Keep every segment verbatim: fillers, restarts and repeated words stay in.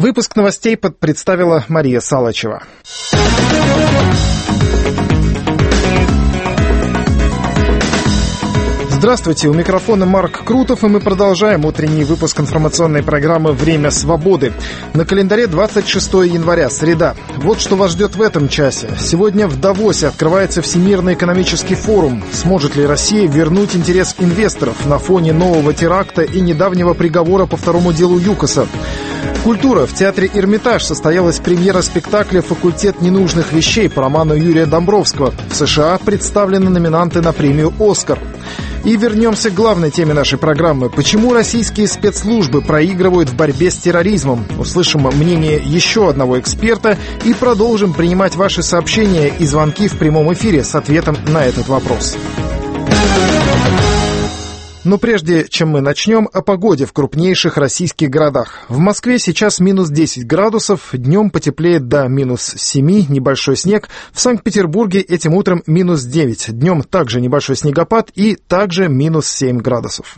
Выпуск новостей представила Мария Салачева. Здравствуйте, у микрофона Марк Крутов, и мы продолжаем утренний выпуск информационной программы «Время свободы». На календаре двадцать шестое января, среда. Вот что вас ждет в этом часе. Сегодня в Давосе открывается Всемирный экономический форум. Сможет ли Россия вернуть интерес инвесторов на фоне нового теракта и недавнего приговора по второму делу ЮКОСа? Культура. В театре «Эрмитаж» состоялась премьера спектакля «Факультет ненужных вещей» по роману Юрия Домбровского. В США представлены номинанты на премию «Оскар». И вернемся к главной теме нашей программы. Почему российские спецслужбы проигрывают в борьбе с терроризмом? Услышим мнение еще одного эксперта и продолжим принимать ваши сообщения и звонки в прямом эфире с ответом на этот вопрос. Но прежде чем мы начнем, о погоде в крупнейших российских городах. В Москве сейчас минус десять градусов, днем потеплеет до минус семи, небольшой снег. В Санкт-Петербурге этим утром минус девять, днем также небольшой снегопад и также минус семь градусов.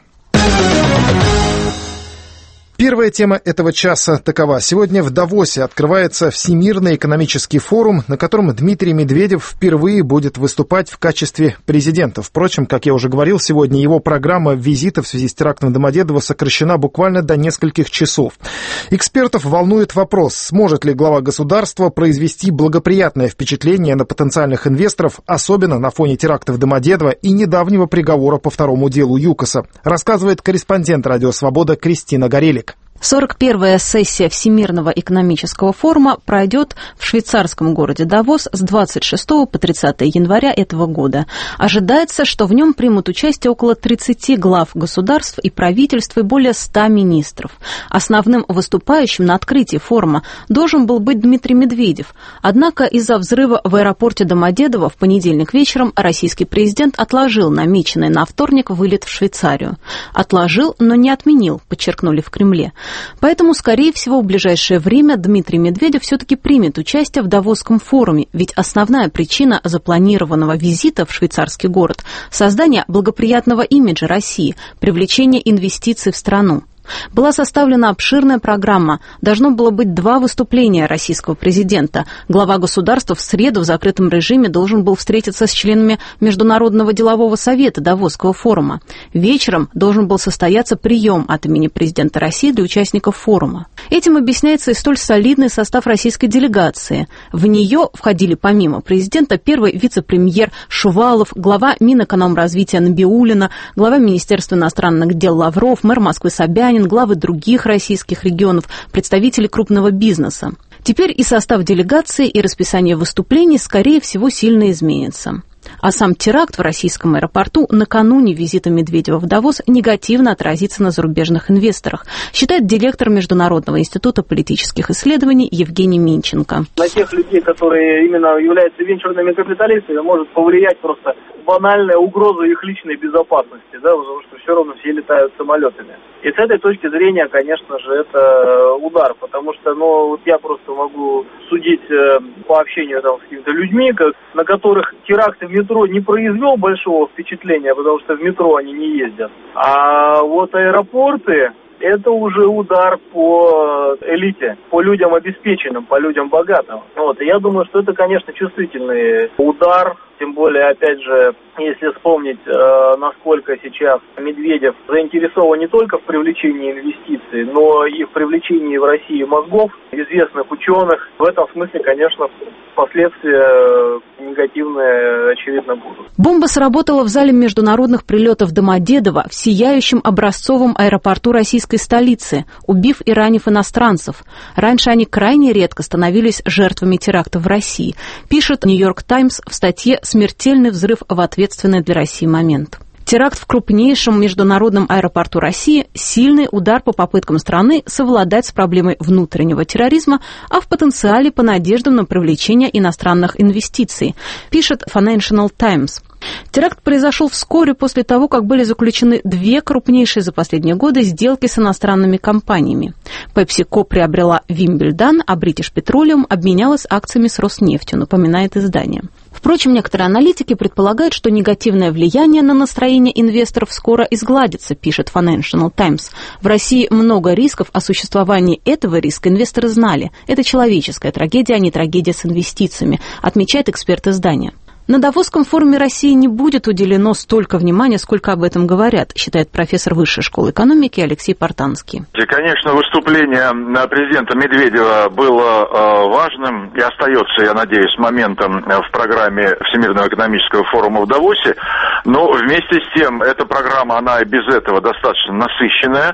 Первая тема этого часа такова. Сегодня в Давосе открывается Всемирный экономический форум, на котором Дмитрий Медведев впервые будет выступать в качестве президента. Впрочем, как я уже говорил, сегодня его программа визита в связи с терактом в Домодедово сокращена буквально до нескольких часов. Экспертов волнует вопрос, сможет ли глава государства произвести благоприятное впечатление на потенциальных инвесторов, особенно на фоне теракта в Домодедово и недавнего приговора по второму делу ЮКОСа, рассказывает корреспондент «Радио Свобода» Кристина Горелик. сорок первая сессия Всемирного экономического форума пройдет в швейцарском городе Давос с двадцать шестого по тридцатое января этого года. Ожидается, что в нем примут участие около тридцати глав государств и правительств и более ста министров. Основным выступающим на открытии форума должен был быть Дмитрий Медведев. Однако из-за взрыва в аэропорте Домодедово в понедельник вечером российский президент отложил намеченный на вторник вылет в Швейцарию. Отложил, но не отменил, подчеркнули в Кремле. Поэтому, скорее всего, в ближайшее время Дмитрий Медведев все-таки примет участие в Давосском форуме, ведь основная причина запланированного визита в швейцарский город – создание благоприятного имиджа России, привлечение инвестиций в страну. Была составлена обширная программа. Должно было быть два выступления российского президента. Глава государства в среду в закрытом режиме должен был встретиться с членами Международного делового совета Давосского форума. Вечером должен был состояться прием от имени президента России для участников форума. Этим объясняется и столь солидный состав российской делегации. В нее входили помимо президента первый вице-премьер Шувалов, глава Минэкономразвития Набиуллина, глава Министерства иностранных дел Лавров, мэр Москвы Собянин, главы других российских регионов, представители крупного бизнеса. Теперь и состав делегации, и расписание выступлений, скорее всего, сильно изменится. А сам теракт в российском аэропорту накануне визита Медведева в Давос негативно отразится на зарубежных инвесторах, считает директор Международного института политических исследований Евгений Минченко. На тех людей, которые именно являются венчурными капиталистами, может повлиять просто банальная угроза их личной безопасности, да, потому что все равно все летают самолетами. И с этой точки зрения, конечно же, это удар, потому что, ну, вот я просто могу судить э, по общению там, с какими-то людьми, как, на которых теракт в метро не произвел большого впечатления, потому что в метро они не ездят. А вот аэропорты, это уже удар по элите, по людям обеспеченным, по людям богатым. Вот. И я думаю, что это, конечно, чувствительный удар. Тем более, опять же, если вспомнить, э, насколько сейчас Медведев заинтересован не только в привлечении инвестиций, но и в привлечении в России мозгов, известных ученых, в этом смысле, конечно, последствия негативные, очевидно, будут. Бомба сработала в зале международных прилетов Домодедово в сияющем образцовом аэропорту российской столицы, убив и ранив иностранцев. Раньше они крайне редко становились жертвами терактов в России, пишет «Нью-Йорк Таймс» в статье «Смертельный взрыв в ответственный для России момент». Теракт в крупнейшем международном аэропорту России – сильный удар по попыткам страны совладать с проблемой внутреннего терроризма, а в потенциале по надеждам на привлечение иностранных инвестиций, пишет Financial Times. Теракт произошел вскоре после того, как были заключены две крупнейшие за последние годы сделки с иностранными компаниями. PepsiCo приобрела Wimbledon, а British Petroleum обменялась акциями с Роснефтью, напоминает издание. Впрочем, некоторые аналитики предполагают, что негативное влияние на настроение инвесторов скоро изгладится, пишет Financial Times. В России много рисков, о существовании этого риска инвесторы знали. Это человеческая трагедия, а не трагедия с инвестициями, отмечает эксперт издания. На Давосском форуме России не будет уделено столько внимания, сколько об этом говорят, считает профессор Высшей школы экономики Алексей Портанский. И, конечно, выступление президента Медведева было важным и остается, я надеюсь, моментом в программе Всемирного экономического форума в Давосе. Но вместе с тем, эта программа, она и без этого достаточно насыщенная.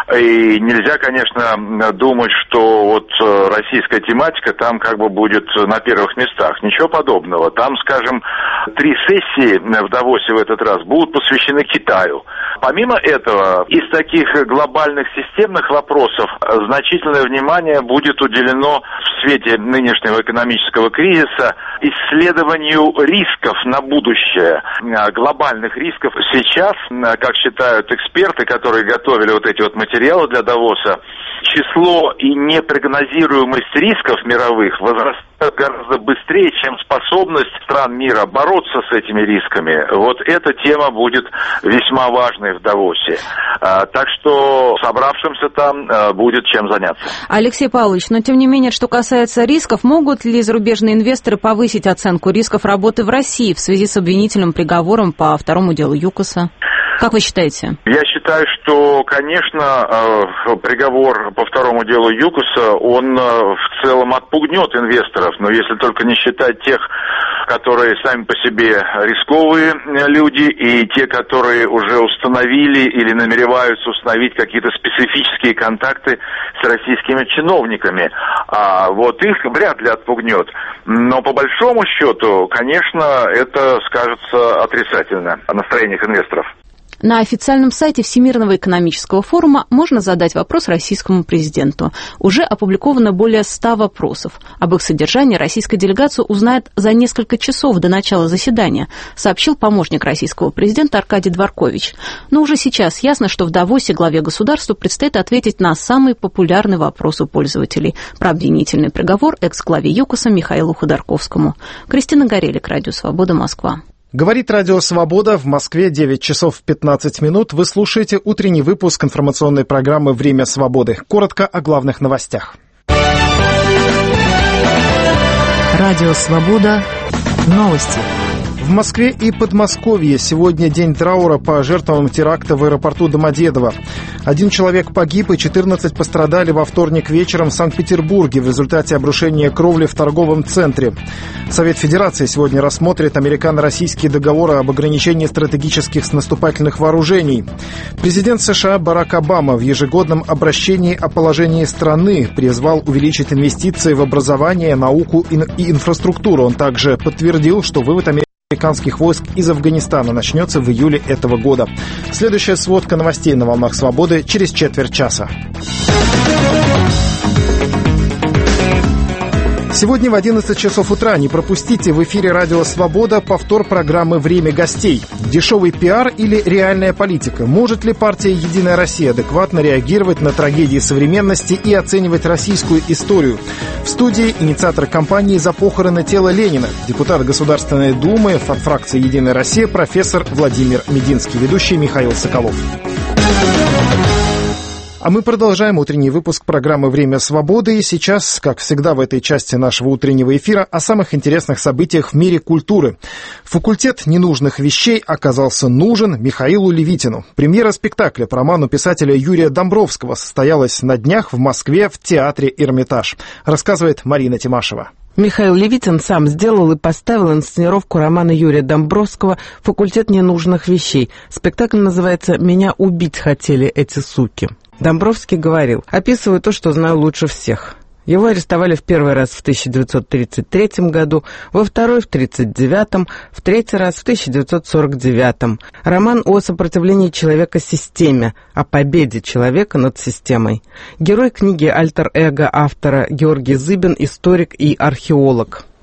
И нельзя, конечно, думать, что вот российская тематика там как бы будет на первых местах. Ничего подобного. Там, скажем, три сессии в Давосе в этот раз будут посвящены Китаю. Помимо этого, из таких глобальных системных вопросов значительное внимание будет уделено в свете нынешнего экономического кризиса исследованию рисков на будущее, глобальных рисков. Сейчас, как считают эксперты, которые готовили вот эти вот материалы для Давоса, число и непрогнозируемость рисков мировых возрастает гораздо быстрее, чем способность стран мира бороться с этими рисками. Вот эта тема будет весьма важной в Давосе. А, так что собравшимся там а, будет чем заняться. Алексей Павлович, но тем не менее, что касается рисков, могут ли зарубежные инвесторы повысить оценку рисков работы в России в связи с обвинительным приговором по второму делу ЮКОСа? Как вы считаете? Я считаю, что, конечно, приговор по второму делу ЮКОСа, он в целом отпугнет инвесторов, но если только не считать тех, которые сами по себе рисковые люди, и те, которые уже установили или намереваются установить какие-то специфические контакты с российскими чиновниками. А вот их вряд ли отпугнет. Но по большому счету, конечно, это скажется отрицательно о настроениях инвесторов. На официальном сайте Всемирного экономического форума можно задать вопрос российскому президенту. Уже опубликовано более ста вопросов. Об их содержании российская делегация узнает за несколько часов до начала заседания, сообщил помощник российского президента Аркадий Дворкович. Но уже сейчас ясно, что в Давосе главе государства предстоит ответить на самый популярный вопрос у пользователей – про обвинительный приговор экс-главе ЮКОСа Михаилу Ходорковскому. Кристина Горелик, Радио Свобода, Москва. Говорит Радио Свобода. В Москве девять часов пятнадцать минут. Вы слушаете утренний выпуск информационной программы «Время свободы». Коротко о главных новостях. Радио Свобода. Новости. В Москве и Подмосковье сегодня день траура по жертвам теракта в аэропорту Домодедово. Один человек погиб и четырнадцать пострадали во вторник вечером в Санкт-Петербурге в результате обрушения кровли в торговом центре. Совет Федерации сегодня рассмотрит американо-российские договоры об ограничении стратегических наступательных вооружений. Президент США Барак Обама в ежегодном обращении о положении страны призвал увеличить инвестиции в образование, науку и инфраструктуру. Он также подтвердил, что вывод американских американских войск из Афганистана начнется в июле этого года. Следующая сводка новостей на волнах свободы через четверть часа. Сегодня в одиннадцать часов утра не пропустите в эфире Радио Свобода повтор программы «Время гостей». Дешевый пиар или реальная политика? Может ли партия «Единая Россия» адекватно реагировать на трагедии современности и оценивать российскую историю? В студии инициатор кампании «За похороны тела Ленина», депутат Государственной Думы от фракции «Единая Россия» профессор Владимир Мединский, ведущий Михаил Соколов. А мы продолжаем утренний выпуск программы «Время свободы». И сейчас, как всегда в этой части нашего утреннего эфира, о самых интересных событиях в мире культуры. Факультет ненужных вещей оказался нужен Михаилу Левитину. Премьера спектакля по роману писателя Юрия Домбровского состоялась на днях в Москве в театре «Эрмитаж». Рассказывает Марина Тимашева. Михаил Левитин сам сделал и поставил инсценировку романа Юрия Домбровского «Факультет ненужных вещей». Спектакль называется «Меня убить хотели эти суки». Домбровский говорил: «Описываю то, что знаю лучше всех». Его арестовали в первый раз в тысяча девятьсот тридцать третьем году, во второй в тридцать девятом, в третий раз в тысяча девятьсот сорок девятом. Роман о сопротивлении человека системе, о победе человека над системой. Герой книги альтер-эго автора Георгий Зыбин, историк и археолог.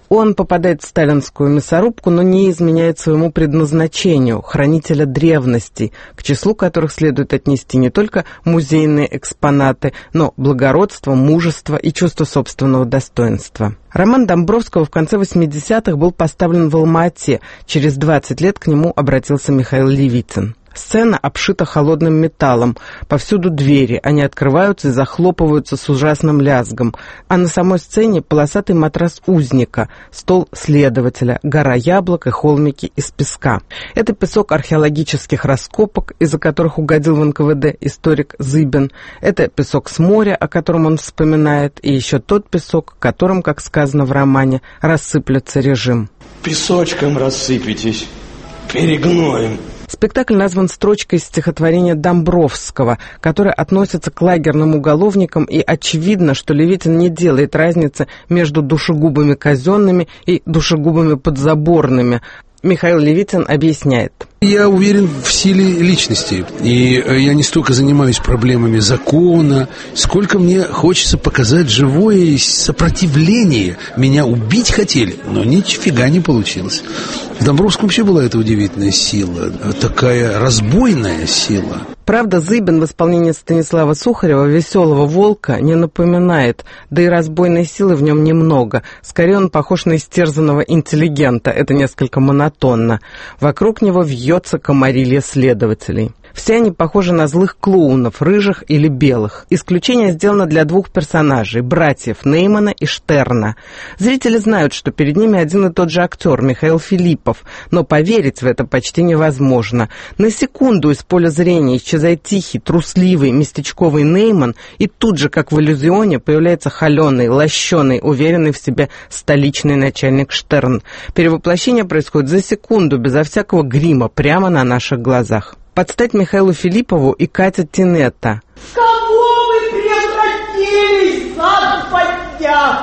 Он попадает в сталинскую мясорубку, но не изменяет своему предназначению – хранителя древностей, к числу которых следует отнести не только музейные экспонаты, но благородство, мужество и чувство собственного достоинства. Роман Домбровского в конце восьмидесятых был поставлен в Алма-Ате. Через двадцать лет к нему обратился Михаил Левитин. Сцена обшита холодным металлом. Повсюду двери. Они открываются и захлопываются с ужасным лязгом. А на самой сцене полосатый матрас узника, стол следователя, гора яблок и холмики из песка. Это песок археологических раскопок, из-за которых угодил в эн ка вэ дэ историк Зыбин. Это песок с моря, о котором он вспоминает, и еще тот песок, которым, как сказано в романе, рассыплется режим. Песочком рассыпетесь, перегноем. Спектакль назван строчкой из стихотворения Домбровского, которое относится к лагерным уголовникам, и очевидно, что Левитин не делает разницы между душегубами казенными и душегубами подзаборными. Михаил Левитин объясняет. Я уверен в силе личности, и я не столько занимаюсь проблемами закона, сколько мне хочется показать живое сопротивление. Меня убить хотели, но нифига не получилось. В Домбровском вообще была эта удивительная сила, такая разбойная сила. Правда, Зыбин в исполнении Станислава Сухарева «Веселого волка» не напоминает, да и разбойной силы в нем немного. Скорее, он похож на истерзанного интеллигента, это несколько монотонно. Вокруг него вьется комарилья следователей. Все они похожи на злых клоунов, рыжих или белых. Исключение сделано для двух персонажей – братьев Неймана и Штерна. Зрители знают, что перед ними один и тот же актер Михаил Филиппов, но поверить в это почти невозможно. На секунду из поля зрения исчезает тихий, трусливый, местечковый Нейман, и тут же, как в иллюзионе, появляется холеный, лощеный, уверенный в себе столичный начальник Штерн. Перевоплощение происходит за секунду, безо всякого грима, прямо на наших глазах. Под стать Михаилу Филиппову и Катя Тинетта. В кого вы превратились за два дня?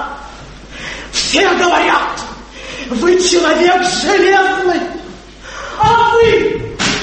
Все говорят, вы человек железный, а вы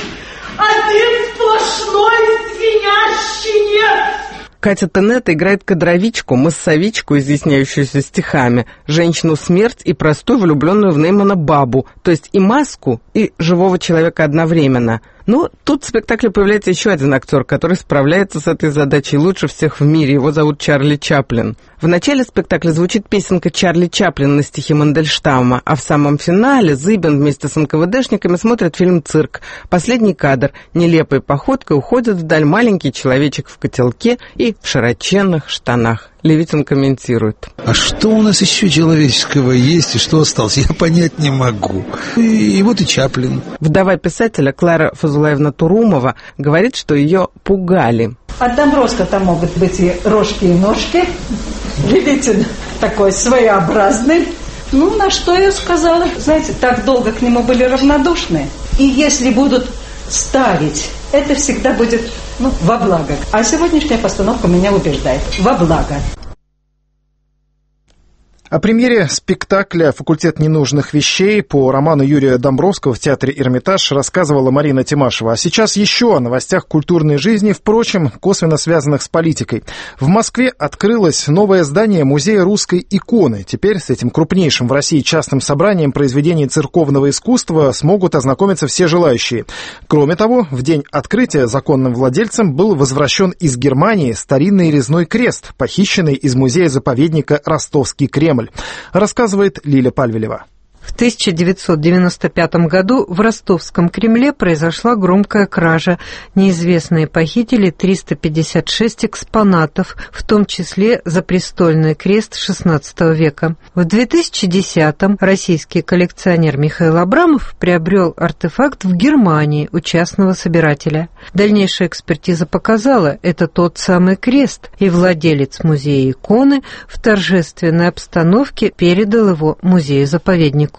один сплошной звенящий нет. Катя Тинетта играет кадровичку, массовичку, изъясняющуюся стихами, женщину-смерть и простую влюбленную в Неймана бабу, то есть и маску, и живого человека одновременно. Но тут в спектакле появляется еще один актер, который справляется с этой задачей лучше всех в мире. Его зовут Чарли Чаплин. В начале спектакля звучит песенка Чарли Чаплина на стихи Мандельштама, а в самом финале Зыбин вместе с эн ка вэ дэшниками смотрит фильм «Цирк». Последний кадр. Нелепой походкой уходит вдаль маленький человечек в котелке и в широченных штанах. Левитин комментирует. А что у нас еще человеческого есть и что осталось, я понять не могу. И, и вот и Чаплин. Вдова писателя Клара Фазулаевна Турумова говорит, что ее пугали. От Домбровского-то могут быть и рожки, и ножки. Левитин такой своеобразный. Ну, на что я сказала? Знаете, так долго к нему были равнодушны. И если будут ставить, это всегда будет, ну, во благо. А сегодняшняя постановка меня убеждает. Во благо. О премьере спектакля «Факультет ненужных вещей» по роману Юрия Домбровского в театре «Эрмитаж» рассказывала Марина Тимашева. А сейчас еще о новостях культурной жизни, впрочем, косвенно связанных с политикой. В Москве открылось новое здание Музея русской иконы. Теперь с этим крупнейшим в России частным собранием произведений церковного искусства смогут ознакомиться все желающие. Кроме того, в день открытия законным владельцем был возвращен из Германии старинный резной крест, похищенный из музея-заповедника «Ростовский Кремль». Рассказывает Лиля Пальвелева. В тысяча девятьсот девяносто пятом году в Ростовском Кремле произошла громкая кража. Неизвестные похитили триста пятьдесят шесть экспонатов, в том числе запрестольный крест шестнадцатого века. В две тысячи десятом российский коллекционер Михаил Абрамов приобрел артефакт в Германии у частного собирателя. Дальнейшая экспертиза показала, это тот самый крест, и владелец музея иконы в торжественной обстановке передал его музею-заповеднику. В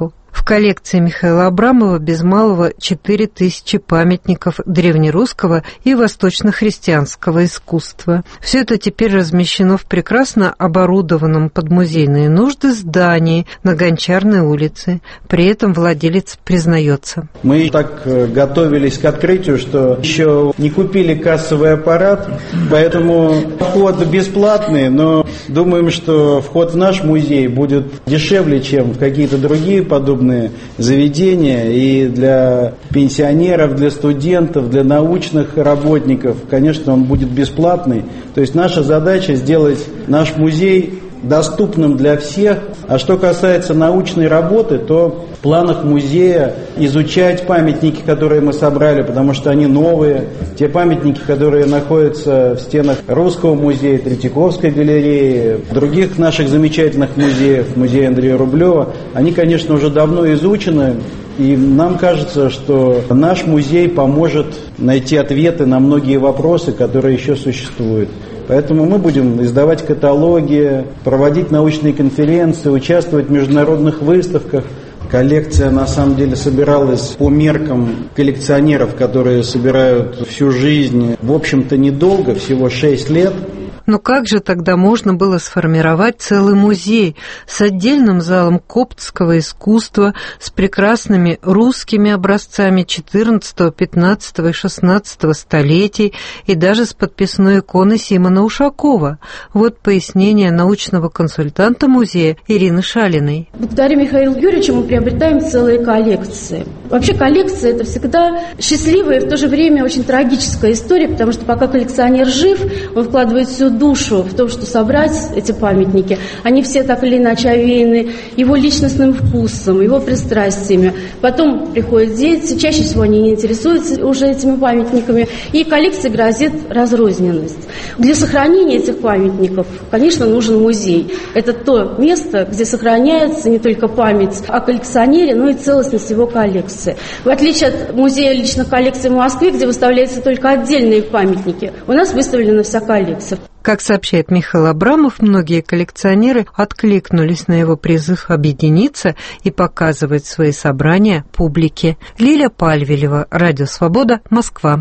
коллекции Михаила Абрамова без малого четыре тысячи памятников древнерусского и восточно-христианского искусства. Все это теперь размещено в прекрасно оборудованном под музейные нужды здании на Гончарной улице. При этом владелец признается. Мы так готовились к открытию, что еще не купили кассовый аппарат, поэтому вход бесплатный, но думаем, что вход в наш музей будет дешевле, чем в какие-то другие подобные заведения. И для пенсионеров, для студентов, для научных работников, конечно, он будет бесплатный. То есть наша задача сделать наш музей доступным для всех. А что касается научной работы, то в планах музея изучать памятники, которые мы собрали, потому что они новые. Те памятники, которые находятся в стенах Русского музея, Третьяковской галереи, других наших замечательных музеев, музея Андрея Рублева, они, конечно, уже давно изучены. И нам кажется, что наш музей поможет найти ответы на многие вопросы, которые еще существуют. Поэтому мы будем издавать каталоги, проводить научные конференции, участвовать в международных выставках. Коллекция, на самом деле, собиралась по меркам коллекционеров, которые собирают всю жизнь, в общем-то, недолго, всего шесть лет. Но как же тогда можно было сформировать целый музей с отдельным залом коптского искусства, с прекрасными русскими образцами четырнадцатого, пятнадцатого и шестнадцатого столетий и даже с подписной иконой Симона Ушакова? Вот пояснение научного консультанта музея Ирины Шалиной. Благодаря Михаилу Юрьевичу мы приобретаем целые коллекции. Вообще коллекция – это всегда счастливая и в то же время очень трагическая история, потому что пока коллекционер жив, он вкладывает всю душу в том, что собрать эти памятники. Они все так или иначе овеяны его личностным вкусом, его пристрастиями. Потом приходят дети, чаще всего они не интересуются уже этими памятниками, и коллекции грозит разрозненность. Для сохранения этих памятников, конечно, нужен музей. Это то место, где сохраняется не только память о коллекционере, но и целостность его коллекции. В отличие от музея личных коллекций в Москве, где выставляются только отдельные памятники, у нас выставлена вся коллекция. Как сообщает Михаил Абрамов, многие коллекционеры откликнулись на его призыв объединиться и показывать свои собрания публике. Лиля Пальвелева, Радио Свобода, Москва.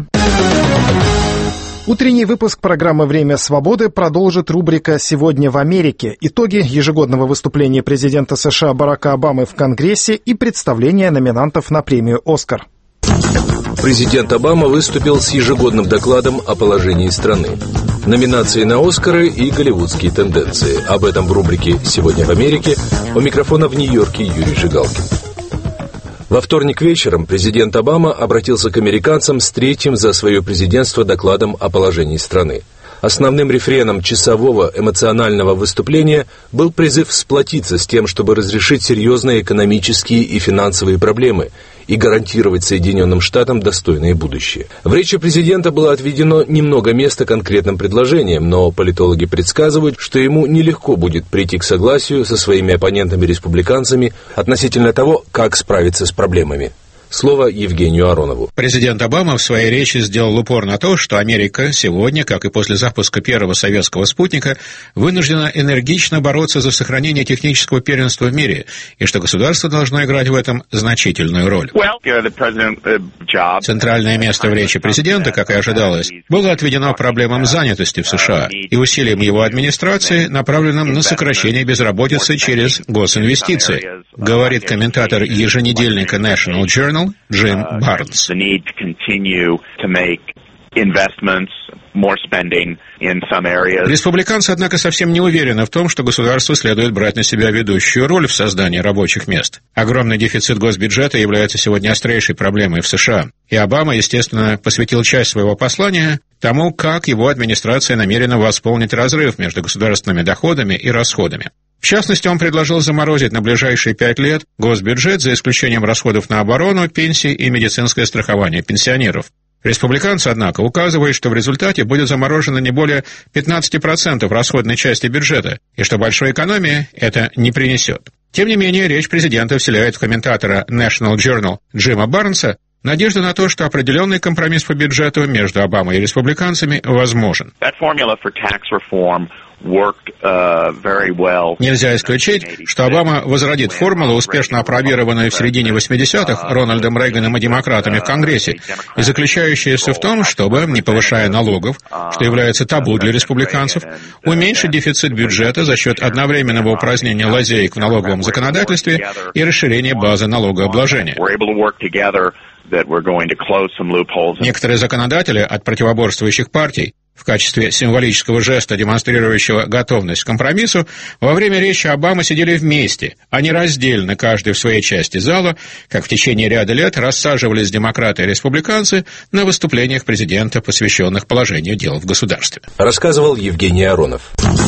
Утренний выпуск программы «Время свободы» продолжит рубрика «Сегодня в Америке». Итоги ежегодного выступления президента США Барака Обамы в Конгрессе и представление номинантов на премию «Оскар». Президент Обама выступил с ежегодным докладом о положении страны. Номинации на «Оскары» и голливудские тенденции. Об этом в рубрике «Сегодня в Америке». У микрофона в Нью-Йорке Юрий Жигалкин. Во вторник вечером президент Обама обратился к американцам с третьим за свое президентство докладом о положении страны. Основным рефреном часового эмоционального выступления был призыв сплотиться с тем, чтобы разрешить серьезные экономические и финансовые проблемы и гарантировать Соединенным Штатам достойное будущее. В речи президента было отведено немного места конкретным предложениям, но политологи предсказывают, что ему нелегко будет прийти к согласию со своими оппонентами-республиканцами относительно того, как справиться с проблемами. Слово Евгению Аронову. Президент Обама в своей речи сделал упор на то, что Америка сегодня, как и после запуска первого советского спутника, вынуждена энергично бороться за сохранение технического первенства в мире, и что государство должно играть в этом значительную роль. Центральное место в речи президента, как и ожидалось, было отведено проблемам занятости в США и усилиям его администрации, направленным на сокращение безработицы через госинвестиции, говорит комментатор еженедельника National Journal Джим Барнс. Республиканцы, однако, совсем не уверены в том, что государству следует брать на себя ведущую роль в создании рабочих мест. Огромный дефицит госбюджета является сегодня острейшей проблемой в США. И Обама, естественно, посвятил часть своего послания тому, как его администрация намерена восполнить разрыв между государственными доходами и расходами. В частности, он предложил заморозить на ближайшие пять лет госбюджет, за исключением расходов на оборону, пенсии и медицинское страхование пенсионеров. Республиканцы, однако, указывают, что в результате будет заморожено не более пятнадцать процентов расходной части бюджета, и что большой экономии это не принесет. Тем не менее, речь президента вселяет в комментатора National Journal Джима Барнса надежду на то, что определенный компромисс по бюджету между Обамой и республиканцами возможен. Нельзя исключить, что Обама возродит формулу, успешно опробированную в середине восьмидесятых Рональдом Рейганом и демократами в Конгрессе, и заключающаяся в том, чтобы, не повышая налогов, что является табу для республиканцев, уменьшить дефицит бюджета за счет одновременного упразднения лазеек в налоговом законодательстве и расширения базы налогообложения. Некоторые законодатели от противоборствующих партий в качестве символического жеста, демонстрирующего готовность к компромиссу, во время речи Обамы сидели вместе, а не раздельно, каждый в своей части зала, как в течение ряда лет рассаживались демократы и республиканцы на выступлениях президента, посвященных положению дел в государстве. Рассказывал Евгений Аронов.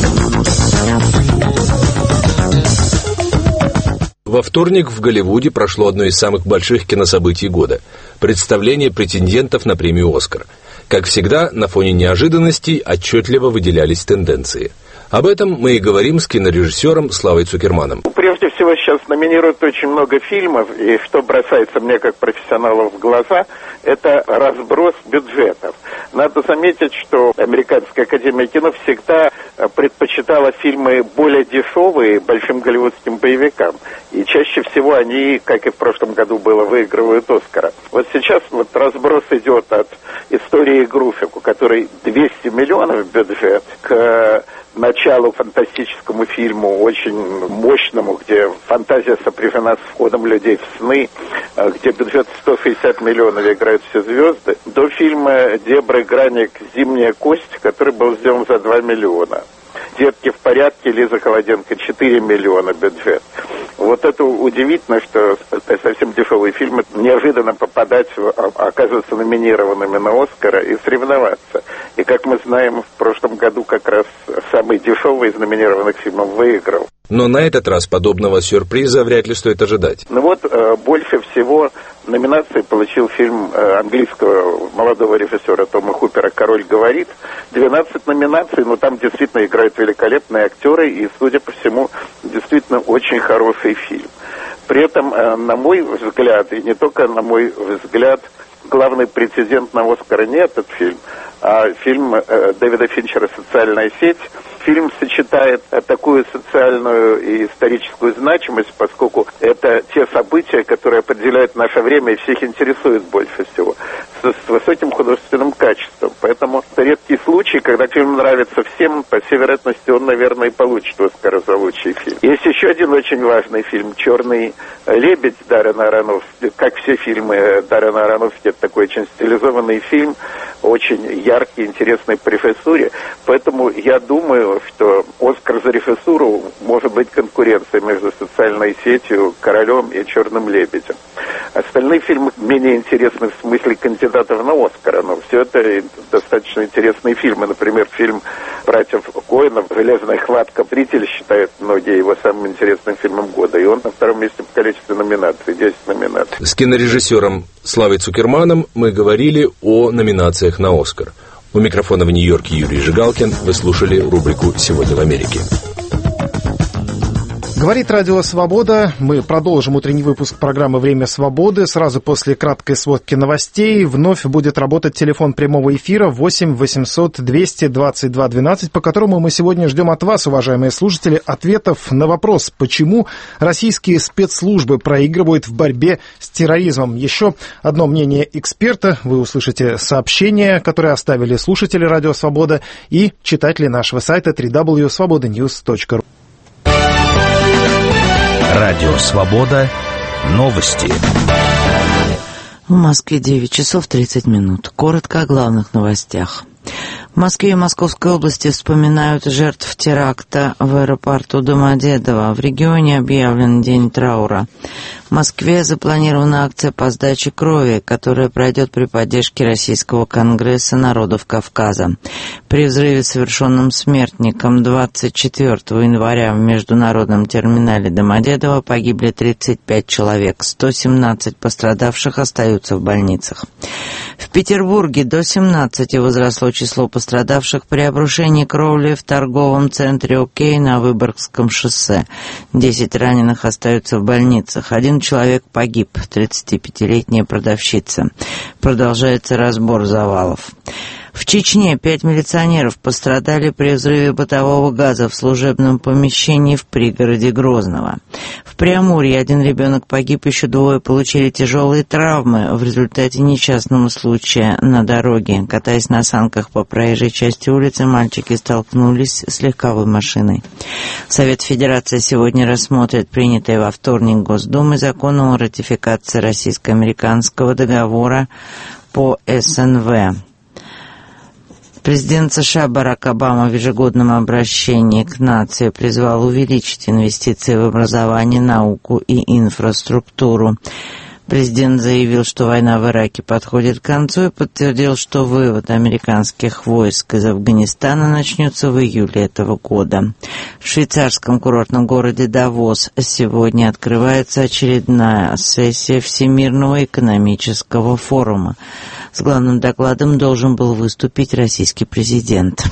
Во вторник в Голливуде прошло одно из самых больших кинособытий года – представление претендентов на премию «Оскар». Как всегда, на фоне неожиданностей отчетливо выделялись тенденции. Об этом мы и говорим с кинорежиссером Славой Цукерманом. Прежде всего, сейчас номинируют очень много фильмов, и что бросается мне как профессионалу в глаза, это разброс бюджетов. Надо заметить, что Американская академия кино всегда предпочитала фильмы более дешевые большим голливудским боевикам. И чаще всего они, как и в прошлом году было, выигрывают «Оскара». Вот сейчас вот разброс идет от истории Игрушек, у которой двести миллионов бюджет, к началу фантастическому фильму, очень мощному, где фантазия сопряжена с входом людей в сны, где бюджет сто шестьдесят миллионов, играют все звезды, до фильма Дебры Граник «Зимняя кость», который был сделан за два миллиона. «Детки в порядке», Лиза Холоденко, четыре миллиона бюджет. Вот это удивительно, что совсем дешевые фильмы неожиданно попадать, оказываться номинированными на «Оскара» и соревноваться. И, как мы знаем, в прошлом году как раз самый дешевый из номинированных фильмов выиграл. Но на этот раз подобного сюрприза вряд ли стоит ожидать. Ну вот, э, больше всего номинации получил фильм э, английского молодого режиссера Тома Хупера «Король говорит». двенадцать номинаций, но там действительно играют великолепные актеры, и, судя по всему, действительно очень хороший фильм. При этом, э, на мой взгляд, и не только на мой взгляд, главный претендент на «Оскара» не этот фильм, а фильм э, Дэвида Финчера «Социальная сеть». Фильм сочетает такую социальную и историческую значимость, поскольку это те события, которые определяют наше время и всех интересуют больше всего, с, с высоким художественным качеством. Поэтому это редкий случай, когда фильм нравится всем, по всей вероятности он, наверное, и получит «Оскар» за лучший фильм. Есть еще один очень важный фильм «Черный лебедь» Даррена Аронофски. Как все фильмы Даррена Аронофски, это такой очень стилизованный фильм, очень яркий, интересный по режиссуре. Поэтому я думаю, что «Оскар» за режиссуру может быть конкуренцией между «Социальной сетью», «Королем» и «Черным лебедем». Остальные фильмы менее интересны в смысле кандидатов на «Оскара», но все это достаточно интересные фильмы. Например, фильм братьев Коэнов «Железная хватка». Зрители считают многие его самым интересным фильмом года, и он на втором месте по количеству номинаций, десять номинаций. С кинорежиссером Славой Цукерманом мы говорили о номинациях на «Оскар». У микрофона в Нью-Йорке Юрий Жигалкин. Вы слушали рубрику «Сегодня в Америке». Говорит Радио Свобода. Мы продолжим утренний выпуск программы «Время свободы». Сразу после краткой сводки новостей вновь будет работать телефон прямого эфира восемь восемьсот двести двадцать два двенадцать, по которому мы сегодня ждем от вас, уважаемые слушатели, ответов на вопрос, почему российские спецслужбы проигрывают в борьбе с терроризмом. Еще одно мнение эксперта. Вы услышите сообщения, которые оставили слушатели Радио Свобода и читатели нашего сайта дабл ю дабл ю дабл ю точка свобода ньюс точка ру. Радио Свобода. Новости. В Москве девять часов тридцать минут. Коротко о главных новостях. В Москве и Московской области вспоминают жертв теракта в аэропорту Домодедово. В регионе объявлен день траура. В Москве запланирована акция по сдаче крови, которая пройдет при поддержке Российского конгресса народов Кавказа. При взрыве, совершенном смертником двадцать четвёртого января в международном терминале Домодедово, погибли тридцать пять человек. сто семнадцать пострадавших остаются в больницах. В Петербурге до семнадцати возросло число пострадавших при обрушении кровли в торговом центре «Окей» на Выборгском шоссе. Десять раненых остаются в больницах. Один человек погиб, тридцатипятилетняя продавщица. Продолжается разбор завалов. В Чечне пять милиционеров пострадали при взрыве бытового газа в служебном помещении в пригороде Грозного. В Преамурье один ребенок погиб, еще двое получили тяжелые травмы в результате несчастного случая на дороге. Катаясь на санках по проезжей части улицы, мальчики столкнулись с легковой машиной. Совет Федерации сегодня рассмотрит принятый во вторник Госдумой закон о ратификации российско-американского договора по эс эн вэ. Президент США Барак Обама в ежегодном обращении к нации призвал увеличить инвестиции в образование, науку и инфраструктуру. Президент заявил, что война в Ираке подходит к концу, и подтвердил, что вывод американских войск из Афганистана начнется в июле этого года. В швейцарском курортном городе Давос сегодня открывается очередная сессия Всемирного экономического форума. С главным докладом должен был выступить российский президент.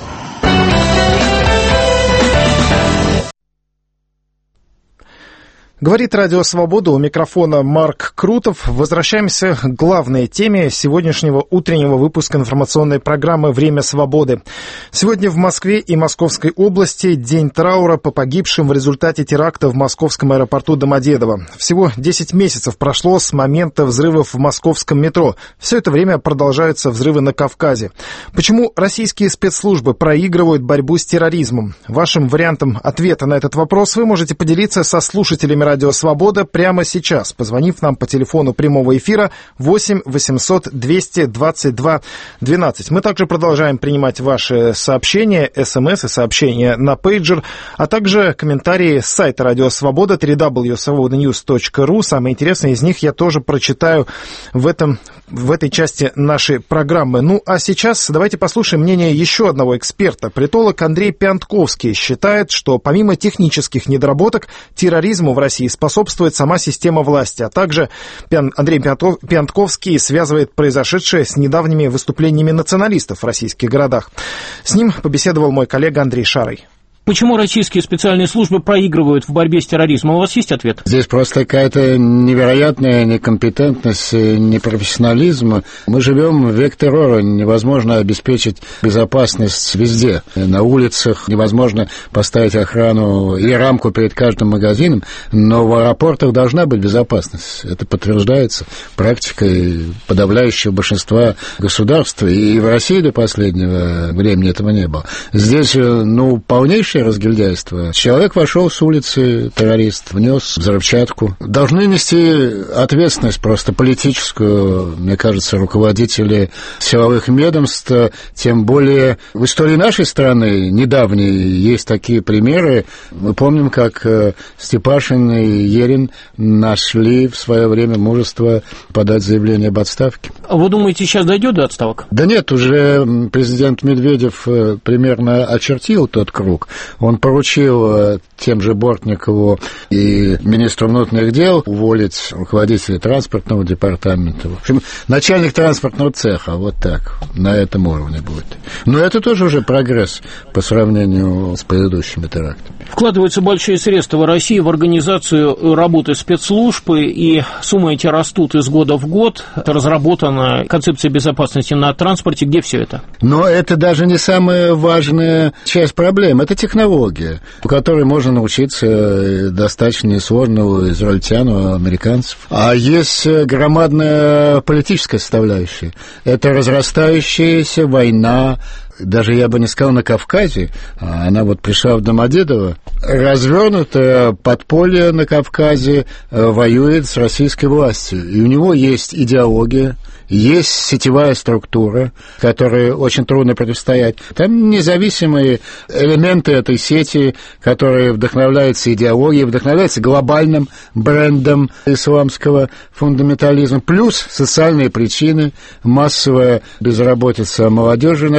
Говорит Радио Свобода, у микрофона Марк Крутов. Возвращаемся к главной теме сегодняшнего утреннего выпуска информационной программы «Время свободы». Сегодня в Москве и Московской области день траура по погибшим в результате теракта в московском аэропорту Домодедово. Всего десять месяцев прошло с момента взрывов в московском метро. Все это время продолжаются взрывы на Кавказе. Почему российские спецслужбы проигрывают борьбу с терроризмом? Вашим вариантом ответа на этот вопрос вы можете поделиться со слушателями Радио Свобода прямо сейчас, позвонив нам по телефону прямого эфира восемь восемьсот двести двадцать два двенадцать. Мы также продолжаем принимать ваши сообщения, смс и сообщения на пейджер, а также комментарии с сайта Радио Свобода дабл ю дабл ю дабл ю точка свобода ньюс точка ру. Самые интересные из них я тоже прочитаю в, этом, в этой части нашей программы. Ну, а сейчас давайте послушаем мнение еще одного эксперта. Политолог Андрей Пиантковский считает, что помимо технических недоработок, терроризму в России способствует сама система власти, а также Андрей Пиантковский связывает произошедшее с недавними выступлениями националистов в российских городах. С ним побеседовал мой коллега Андрей Шарый. Почему российские специальные службы проигрывают в борьбе с терроризмом? У вас есть ответ? Здесь просто какая-то невероятная некомпетентность, непрофессионализм. Мы живем в век террора. Невозможно обеспечить безопасность везде. На улицах невозможно поставить охрану и рамку перед каждым магазином, но в аэропортах должна быть безопасность. Это подтверждается практикой подавляющего большинства государств. И в России до последнего времени этого не было. Здесь, ну, полнейшее разгильдяйство. Человек вошел с улицы, террорист, внес взрывчатку. Должны нести ответственность просто политическую, мне кажется, руководители силовых ведомств, тем более в истории нашей страны недавней есть такие примеры. Мы помним, как Степашин и Ерин нашли в свое время мужество подать заявление об отставке. А вы думаете, сейчас дойдет до отставок? Да нет, уже президент Медведев примерно очертил тот круг. Он поручил тем же Бортникову и министру внутренних дел уволить руководителя транспортного департамента. В общем, начальник транспортного цеха, вот так, на этом уровне будет. Но это тоже уже прогресс по сравнению с предыдущими терактами. Вкладываются большие средства в России в организацию работы спецслужб, и суммы эти растут из года в год. Разработана концепция безопасности на транспорте. Где все это? Но это даже не самая важная часть проблемы. Это технология, по которой можно научиться достаточно несложно у израильтян, у американцев. А есть громадная политическая составляющая. Это разрастающаяся война, даже я бы не сказал на Кавказе, она вот пришла в Домодедово, развернутое подполье на Кавказе воюет с российской властью. И у него есть идеология, есть сетевая структура, которой очень трудно противостоять. Там независимые элементы этой сети, которые вдохновляются идеологией, вдохновляются глобальным брендом исламского фундаментализма, плюс социальные причины, массовая безработица молодежи на Северном Кавказе.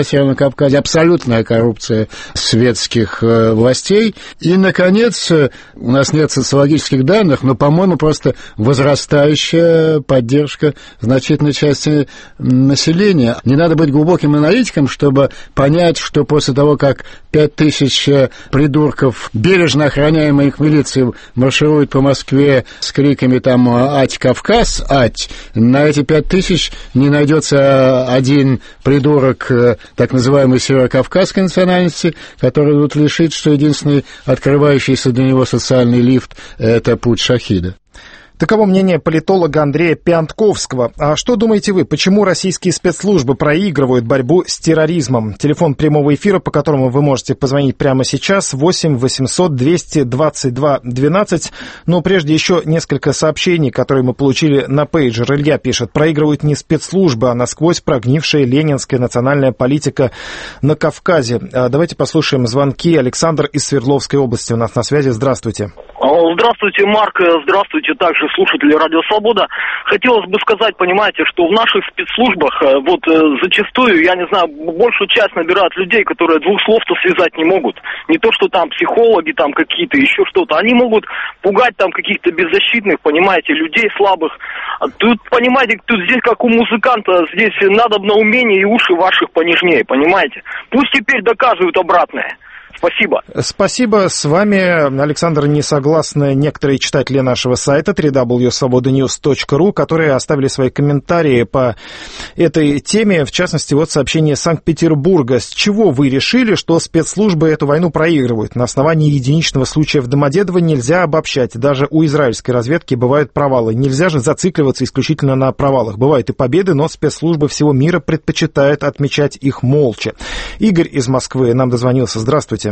Кавказе, абсолютная коррупция светских властей. И, наконец, у нас нет социологических данных, но, по-моему, просто возрастающая поддержка значительной части населения. Не надо быть глубоким аналитиком, чтобы понять, что после того, как пять тысяч придурков, бережно охраняемых милицией, маршируют по Москве с криками там «Ать, Кавказ, ать!», на эти пять тысяч не найдется один придурок так называемой северокавказской национальности, который тут решит, что единственный открывающийся для него социальный лифт – это путь шахида. Таково мнение политолога Андрея Пиантковского. А что думаете вы, почему российские спецслужбы проигрывают борьбу с терроризмом? Телефон прямого эфира, по которому вы можете позвонить прямо сейчас, восемь восемьсот двести двадцать два двенадцать. Но прежде еще несколько сообщений, которые мы получили на пейджер. Илья пишет: проигрывают не спецслужбы, а насквозь прогнившая ленинская национальная политика на Кавказе. Давайте послушаем звонки. Александр из Свердловской области у нас на связи. Здравствуйте. Здравствуйте, Марк. Здравствуйте также слушатели Радио Свобода. Хотелось бы сказать, понимаете, что в наших спецслужбах вот зачастую, я не знаю, большую часть набирают людей, которые двух слов-то связать не могут. Не то, что там психологи там какие-то, еще что-то. Они могут пугать там каких-то беззащитных, понимаете, людей слабых. Тут, понимаете, тут здесь как у музыканта, здесь надо на умение и уши ваших понежнее, понимаете. Пусть теперь доказывают обратное. Спасибо. Спасибо. С вами, Александр, не согласны некоторые читатели нашего сайта дабл ю дабл ю дабл ю точка свобода ньюс точка ру, которые оставили свои комментарии по этой теме. В частности, вот сообщение Санкт-Петербурга. С чего вы решили, что спецслужбы эту войну проигрывают? На основании единичного случая в Домодедово нельзя обобщать. Даже у израильской разведки бывают провалы. Нельзя же зацикливаться исключительно на провалах. Бывают и победы, но спецслужбы всего мира предпочитают отмечать их молча. Игорь из Москвы нам дозвонился. Здравствуйте.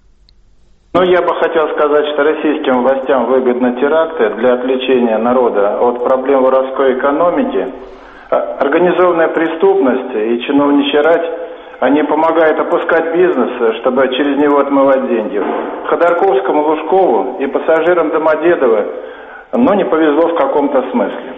Ну, я бы хотел сказать, что российским властям выгодны теракты для отвлечения народа от проблем воровской экономики. Организованная преступность и чиновничья рать, они помогают опускать бизнес, чтобы через него отмывать деньги. Ходорковскому, Лужкову и пассажирам Домодедова, но не повезло в каком-то смысле.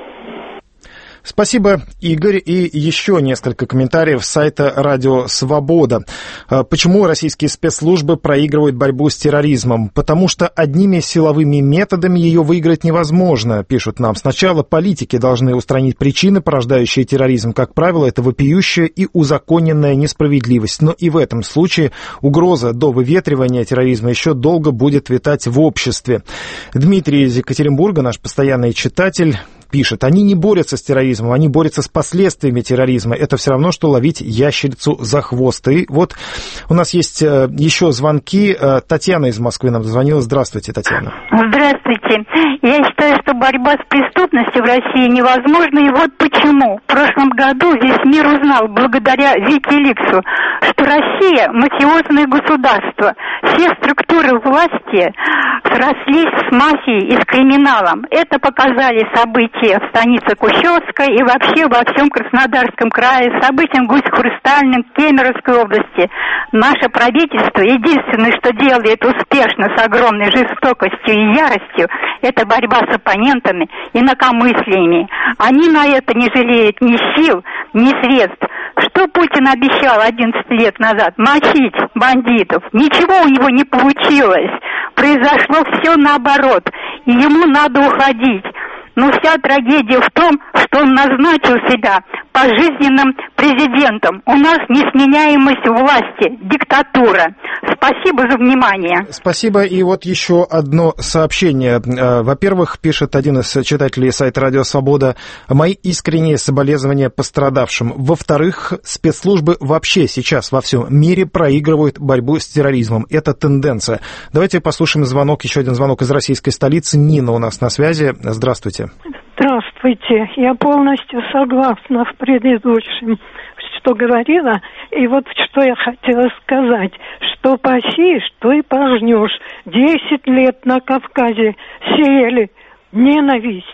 Спасибо, Игорь. И еще несколько комментариев с сайта Радио Свобода. Почему российские спецслужбы проигрывают борьбу с терроризмом? Потому что одними силовыми методами ее выиграть невозможно, пишут нам. Сначала политики должны устранить причины, порождающие терроризм. Как правило, это вопиющая и узаконенная несправедливость. Но и в этом случае угроза до выветривания терроризма еще долго будет витать в обществе. Дмитрий из Екатеринбурга, наш постоянный читатель, пишет: они не борются с терроризмом, они борются с последствиями терроризма. Это все равно, что ловить ящерицу за хвост. И вот у нас есть еще звонки. Татьяна из Москвы нам дозвонила. Здравствуйте, Татьяна. Здравствуйте. Я считаю, что борьба с преступностью в России невозможна. И вот почему. В прошлом году весь мир узнал, благодаря Викиликсу, что Россия – мафиозное государство. Все структуры власти срослись с мафией и с криминалом. Это показали события в станице Кущевской и вообще во всем Краснодарском крае, событиям Гусь-Хрустальным, Кемеровской области. Наше правительство единственное, что делает успешно с огромной жестокостью и яростью, это борьба с оппонентами, инакомыслиями. Они на это не жалеют ни сил, ни средств. Что Путин обещал одиннадцать лет назад? Мочить бандитов. Ничего у него не получилось. Произошло все наоборот. И ему надо уходить. Но вся трагедия в том, что он назначил себя пожизненным президентом. У нас несменяемость власти, диктатура. Спасибо за внимание. Спасибо. И вот еще одно сообщение. Во-первых, пишет один из читателей сайта Радио Свобода: мои искренние соболезнования пострадавшим. Во-вторых, спецслужбы вообще сейчас во всем мире проигрывают борьбу с терроризмом. Это тенденция. Давайте послушаем звонок, еще один звонок из российской столицы. Нина у нас на связи. Здравствуйте. Здравствуйте. Я полностью согласна в предыдущем, что говорила. И вот что я хотела сказать. Что посеешь, что и пожнешь. Десять лет на Кавказе сеяли ненависть,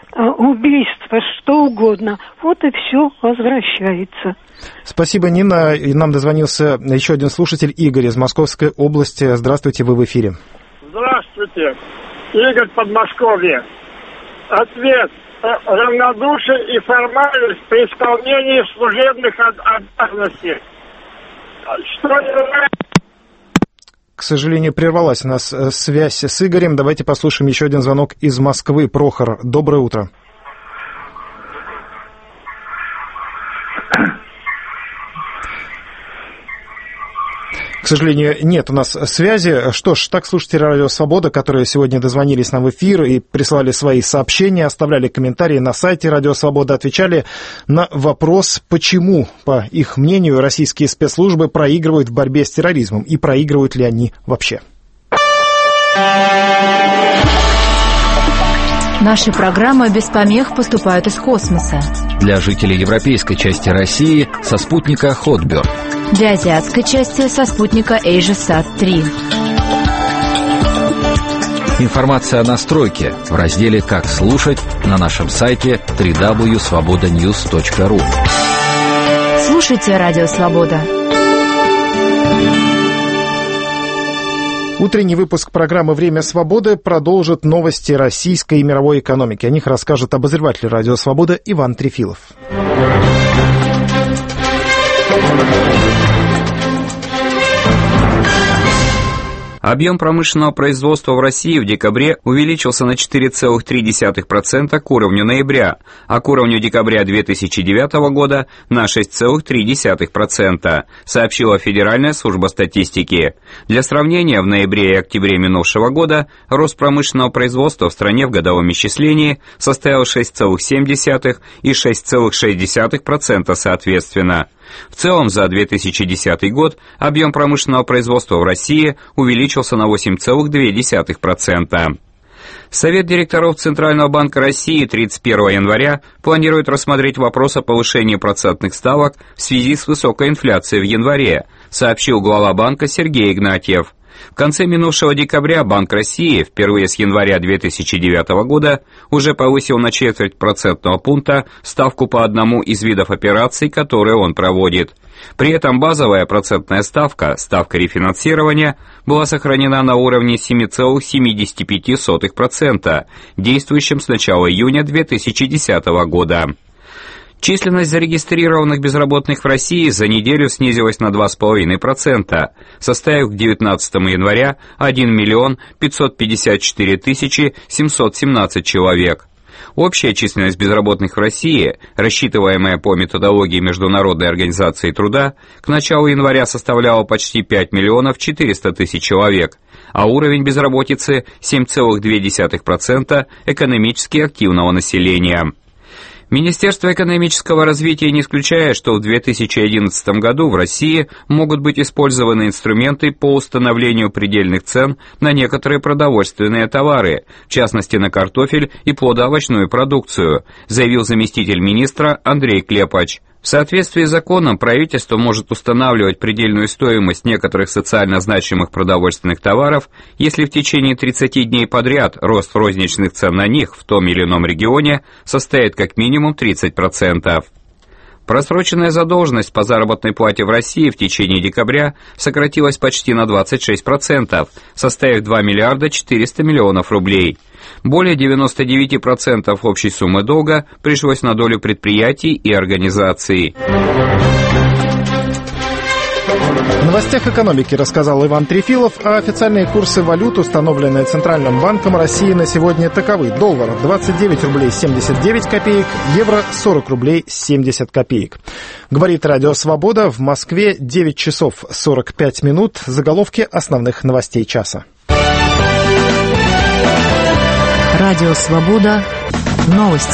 убийство, что угодно. Вот и все возвращается. Спасибо, Нина. И нам дозвонился еще один слушатель, Игорь из Московской области. Здравствуйте, вы в эфире. Здравствуйте. Игорь, Подмосковье. Ответ. Равнодушие и формальность при исполнении служебных обязанностей. что это... К сожалению, прервалась у нас связь с Игорем. Давайте послушаем еще один звонок из Москвы. Прохор, доброе утро. К сожалению, нет у нас связи. Что ж, так слушатели Радио Свобода, которые сегодня дозвонились нам в эфир и прислали свои сообщения, оставляли комментарии на сайте Радио Свобода, отвечали на вопрос, почему, по их мнению, российские спецслужбы проигрывают в борьбе с терроризмом и проигрывают ли они вообще. Наши программы без помех поступают из космоса. Для жителей европейской части России со спутника Хотберд. Для азиатской части со спутника AsiaSat три. Информация о настройке в разделе «Как слушать» на нашем сайте дабл ю дабл ю дабл ю точка свобода ньюс точка ру. Слушайте Радио Свобода. Утренний выпуск программы «Время свободы» продолжит новости российской и мировой экономики. О них расскажет обозреватель Радио Свобода Иван Трефилов. Объем промышленного производства в России в декабре увеличился на четыре целых три десятых процента к уровню ноября, а к уровню декабря две тысячи девятого года на шесть целых три десятых процента, сообщила Федеральная служба статистики. Для сравнения, в ноябре и октябре минувшего года рост промышленного производства в стране в годовом исчислении составил шесть целых семь десятых и шесть целых шесть десятых процента соответственно. В целом, за две тысячи десятый год объем промышленного производства в России увеличился на восемь целых две десятых процента. Совет директоров Центрального банка России тридцать первого января планирует рассмотреть вопрос о повышении процентных ставок в связи с высокой инфляцией в январе, сообщил глава банка Сергей Игнатьев. В конце минувшего декабря Банк России впервые с января две тысячи девятого года уже повысил на четверть процентного пункта ставку по одному из видов операций, которые он проводит. При этом базовая процентная ставка, ставка рефинансирования, была сохранена на уровне семь целых семьдесят пять сотых процента, действующем с начала июня две тысячи десятого года. Численность зарегистрированных безработных в России за неделю снизилась на два целых пять десятых процента, составив к девятнадцатому января один миллион пятьсот пятьдесят четыре тысячи семьсот семнадцать человек. Общая численность безработных в России, рассчитываемая по методологии Международной организации труда, к началу января составляла почти пять миллионов четыреста тысяч человек, а уровень безработицы семь целых две десятых процента экономически активного населения. Министерство экономического развития не исключает, что в две тысячи одиннадцатом году в России могут быть использованы инструменты по установлению предельных цен на некоторые продовольственные товары, в частности на картофель и плодоовощную продукцию, заявил заместитель министра Андрей Клепач. В соответствии с законом правительство может устанавливать предельную стоимость некоторых социально значимых продовольственных товаров, если в течение тридцати дней подряд рост розничных цен на них в том или ином регионе составит как минимум тридцать процентов. Просроченная задолженность по заработной плате в России в течение декабря сократилась почти на двадцать шесть процентов, составив два миллиарда четыреста миллионов рублей. Более девяноста девяти процентов общей суммы долга пришлось на долю предприятий и организаций. В новостях экономики рассказал Иван Трефилов, а официальные курсы валют, установленные Центральным банком России, на сегодня таковы. Доллар двадцать девять рублей семьдесят девять копеек, евро сорок рублей семьдесят копеек. Говорит Радио Свобода, в Москве девять часов сорок пять минут. Заголовки основных новостей часа. Радио Свобода. Новости.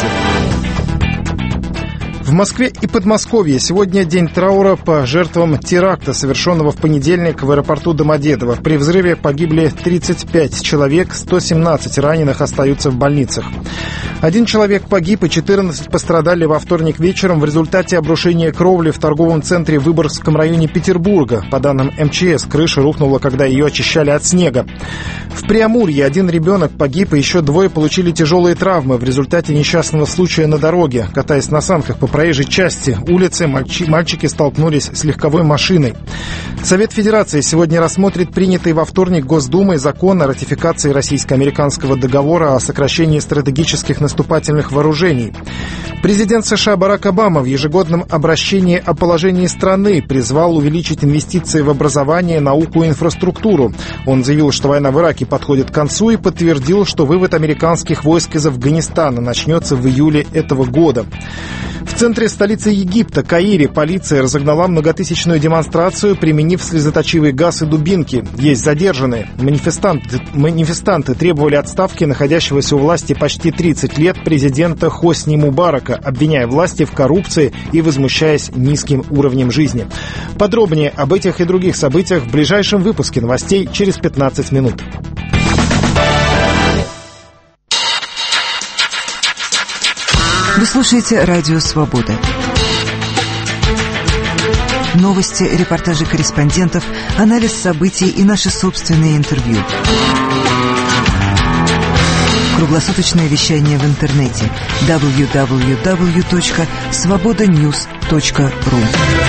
В Москве и Подмосковье сегодня день траура по жертвам теракта, совершенного в понедельник в аэропорту Домодедово. При взрыве погибли тридцать пять человек, сто семнадцать раненых остаются в больницах. Один человек погиб и четырнадцать пострадали во вторник вечером в результате обрушения кровли в торговом центре в Выборгском районе Петербурга. По данным эм че эс, крыша рухнула, когда ее очищали от снега. В Преамурье один ребенок погиб, и еще двое получили тяжелые травмы в результате несчастного случая на дороге, катаясь на санках по проезжей части улицы мальчи- мальчики столкнулись с легковой машиной. Совет Федерации сегодня рассмотрит принятый во вторник Госдумой закон о ратификации российско-американского договора о сокращении стратегических наступательных вооружений. Президент США Барак Обама в ежегодном обращении о положении страны призвал увеличить инвестиции в образование, науку и инфраструктуру. Он заявил, что война в Ираке подходит к концу, и подтвердил, что вывод американских войск из Афганистана начнется в июле этого года. В центре столицы Египта, Каире, полиция разогнала многотысячную демонстрацию, применив слезоточивый газ и дубинки. Есть задержанные. Манифестанты, манифестанты требовали отставки находящегося у власти почти тридцать лет президента Хосни Мубарака, обвиняя власти в коррупции и возмущаясь низким уровнем жизни. Подробнее об этих и других событиях в ближайшем выпуске новостей через пятнадцать минут. Вы слушаете «Радио Свобода». Новости, репортажи корреспондентов, анализ событий и наши собственные интервью. Круглосуточное вещание в интернете дабл ю дабл ю дабл ю точка свобода ньюс точка ру.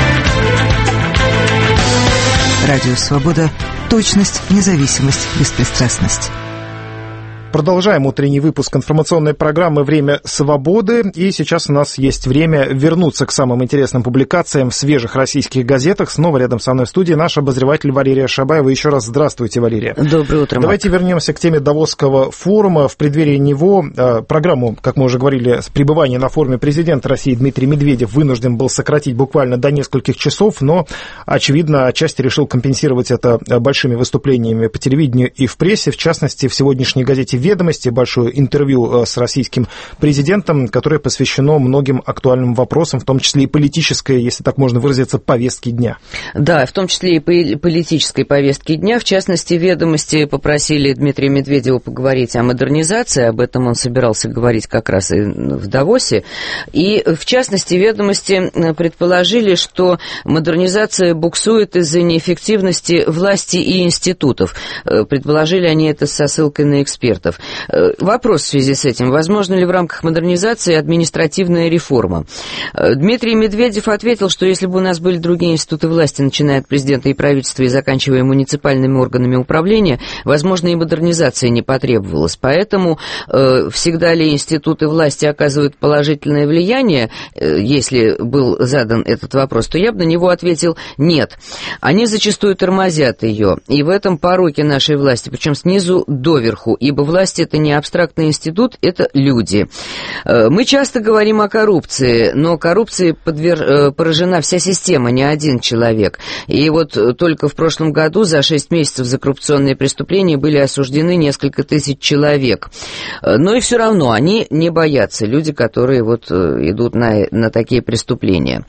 Радио Свобода. Точность, независимость, беспристрастность. Продолжаем утренний выпуск информационной программы «Время свободы». И сейчас у нас есть время вернуться к самым интересным публикациям в свежих российских газетах. Снова рядом со мной в студии наш обозреватель Валерия Шабаева. Еще раз здравствуйте, Валерия. Доброе утро, Давайте Марк. вернемся к теме Давосского форума. В преддверии него э, программу, как мы уже говорили, пребывания на форуме президента России Дмитрий Медведев вынужден был сократить буквально до нескольких часов, но, очевидно, отчасти решил компенсировать это большими выступлениями по телевидению и в прессе. В частности, в сегодняшней газете «Ведомости» большое интервью с российским президентом, которое посвящено многим актуальным вопросам, в том числе и политической, если так можно выразиться, повестке дня. Да, в том числе и политической повестке дня. В частности, «Ведомости» попросили Дмитрия Медведева поговорить о модернизации. Об этом он собирался говорить как раз и в Давосе. И, в частности, «Ведомости» предположили, что модернизация буксует из-за неэффективности власти и институтов. Предположили они это со ссылкой на экспертов. Вопрос в связи с этим. Возможно ли в рамках модернизации административная реформа? Дмитрий Медведев ответил, что если бы у нас были другие институты власти, начиная от президента и правительства и заканчивая муниципальными органами управления, возможно, и модернизация не потребовалась. Поэтому э, всегда ли институты власти оказывают положительное влияние, э, если был задан этот вопрос, то я бы на него ответил нет. Они зачастую тормозят ее. И в этом пороке нашей власти, причем снизу доверху, ибо власть — это не абстрактный институт, это люди. Мы часто говорим о коррупции, но коррупции подвер... поражена вся система, не один человек. И вот только в прошлом году за шесть месяцев за коррупционные преступления были осуждены несколько тысяч человек. Но и все равно они не боятся, люди, которые вот идут на, на такие преступления.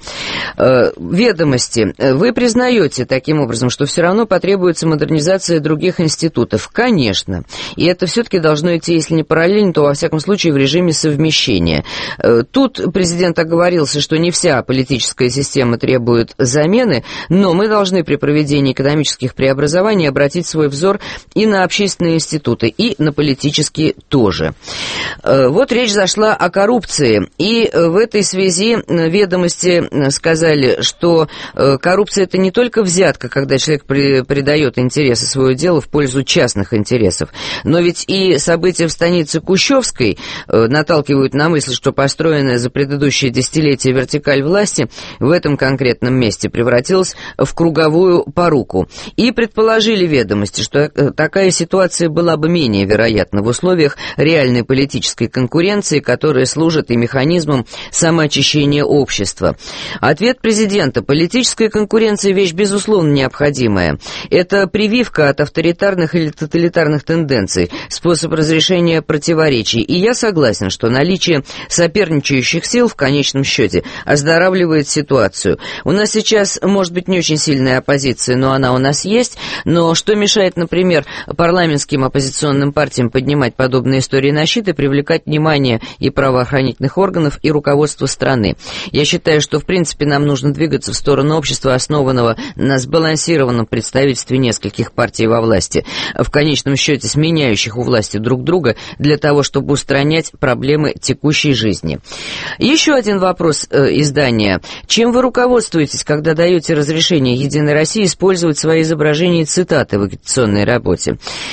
«Ведомости». Вы признаете таким образом, что все равно потребуется модернизация других институтов? Конечно. И это все-таки должно идти, если не параллельно, то, во всяком случае, в режиме совмещения. Тут президент оговорился, что не вся политическая система требует замены, но мы должны при проведении экономических преобразований обратить свой взор и на общественные институты, и на политические тоже. Вот речь зашла о коррупции, и в этой связи «Ведомости» сказали, что коррупция — это не только взятка, когда человек придает интересы своего дела в пользу частных интересов, но ведь и события в станице Кущевской наталкивают на мысль, что построенная за предыдущие десятилетия вертикаль власти в этом конкретном месте превратилась в круговую поруку. И предположили «Ведомости», что такая ситуация была бы менее вероятна в условиях реальной политической конкуренции, которая служит и механизмом самоочищения общества. Ответ президента: политическая конкуренция — вещь безусловно необходимая. Это прививка от авторитарных или тоталитарных тенденций, способ разрешения противоречий. И я согласен, что наличие соперничающих сил в конечном счете оздоравливает ситуацию. У нас сейчас, может быть, не очень сильная оппозиция, но она у нас есть. Но что мешает, например, парламентским оппозиционным партиям поднимать подобные истории на щит и привлекать внимание и правоохранительных органов, и руководства страны? Я считаю, что, в принципе, нам нужно двигаться в сторону общества, основанного на сбалансированном представительстве нескольких партий во власти, в конечном счете сменяющих у власти части друг друга для того, чтобы устранять проблемы текущей жизни. Еще один вопрос э, издания. Чем вы руководствуетесь, когда даете разрешение «Единой России» использовать свои изображения и цитаты в агитационной работе?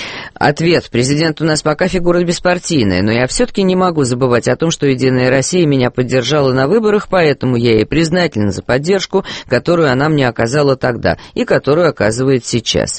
Ответ. Президент у нас пока фигура беспартийная, но я все-таки не могу забывать о том, что «Единая Россия» меня поддержала на выборах, поэтому я ей признательна за поддержку, которую она мне оказала тогда и которую оказывает сейчас.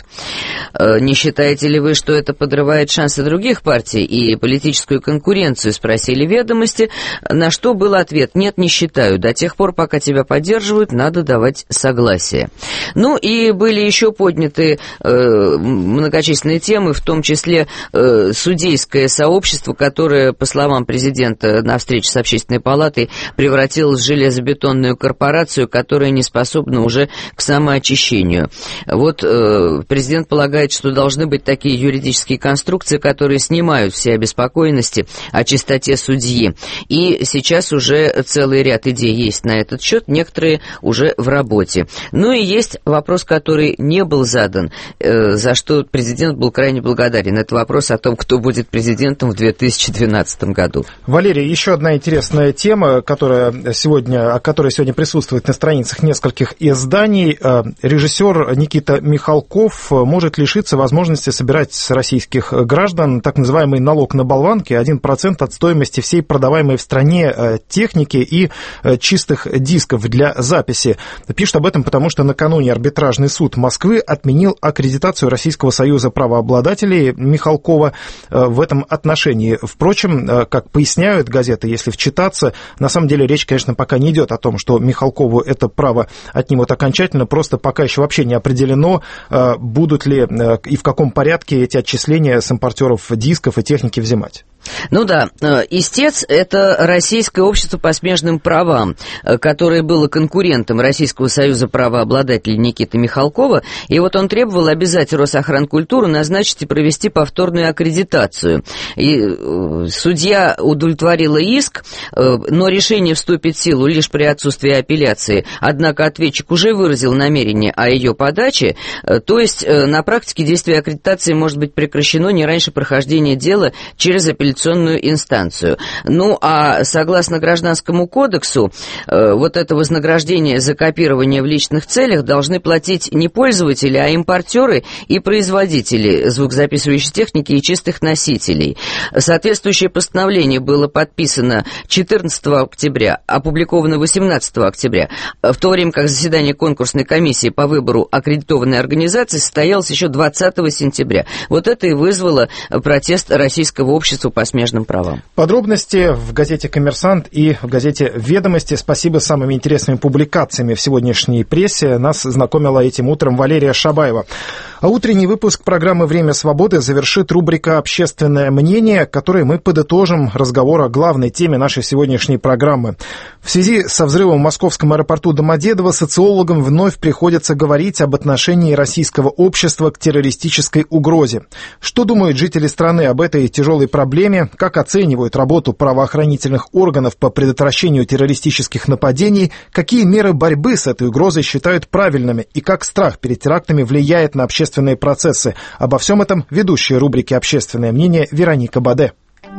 Не считаете ли вы, что это подрывает шансы других партий и политическую конкуренцию, спросили «Ведомости», на что был ответ: нет, не считаю, до тех пор, пока тебя поддерживают, надо давать согласие. Ну и были еще подняты э, многочисленные темы, в том числе э, судейское сообщество, которое, по словам президента на встрече с Общественной палатой, превратилось в железобетонную корпорацию, которая не способна уже к самоочищению. Вот э, президент полагает, что должны быть такие юридические конструкции, которые снимают все обеспокоенности о чистоте судьи. И сейчас уже целый ряд идей есть на этот счет, некоторые уже в работе. Ну и есть вопрос, который не был задан, э, за что президент был крайне благодарен. Это вопрос о том, кто будет президентом в две тысячи двенадцатом году. Валерий, еще одна интересная тема, которая сегодня, которая сегодня присутствует на страницах нескольких изданий. Режиссер Никита Михалков может лишиться возможности собирать с российских граждан так называемый налог на болванки, один процент от стоимости всей продаваемой в стране техники и чистых дисков для записи. Пишет об этом, потому что накануне арбитражный суд Москвы отменил аккредитацию Российского союза правообладателей Михалкова в этом отношении. Впрочем, как поясняют газеты, если вчитаться, на самом деле речь, конечно, пока не идет о том, что Михалкову это право отнимут окончательно, просто пока еще вообще не определено, будут ли и в каком порядке эти отчисления с импортеров дисков и техники взимать. Ну да, истец – это Российское общество по смежным правам, которое было конкурентом Российского союза правообладателей Никиты Михалкова, и вот он требовал обязать Росохранкультуру назначить и провести повторную аккредитацию. И судья удовлетворила иск, но решение вступит в силу лишь при отсутствии апелляции, однако ответчик уже выразил намерение о ее подаче, то есть на практике действие аккредитации может быть прекращено не раньше прохождения дела через апелляционную инстанцию. Ну, а согласно Гражданскому кодексу, э, вот это вознаграждение за копирование в личных целях должны платить не пользователи, а импортеры и производители звукозаписывающей техники и чистых носителей. Соответствующее постановление было подписано четырнадцатого октября, опубликовано восемнадцатого октября, в то время как заседание конкурсной комиссии по выбору аккредитованной организации состоялось еще двадцатого сентября. Вот это и вызвало протест Российского общества по смежным правам. Подробности в газете «Коммерсант» и в газете «Ведомости». Спасибо, самыми интересными публикациями в сегодняшней прессе нас знакомила этим утром Валерия Шабаева. А утренний выпуск программы «Время свободы» завершит рубрика «Общественное мнение», которой мы подытожим разговор о главной теме нашей сегодняшней программы. В связи со взрывом в московском аэропорту Домодедово социологам вновь приходится говорить об отношении российского общества к террористической угрозе. Что думают жители страны об этой тяжелой проблеме, как оценивают работу правоохранительных органов по предотвращению террористических нападений, какие меры борьбы с этой угрозой считают правильными и как страх перед терактами влияет на общественные процессы. Обо всем этом ведущая рубрики «Общественное мнение» Вероника Баде.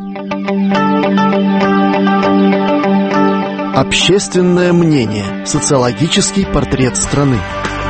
Общественное мнение. Социологический портрет страны.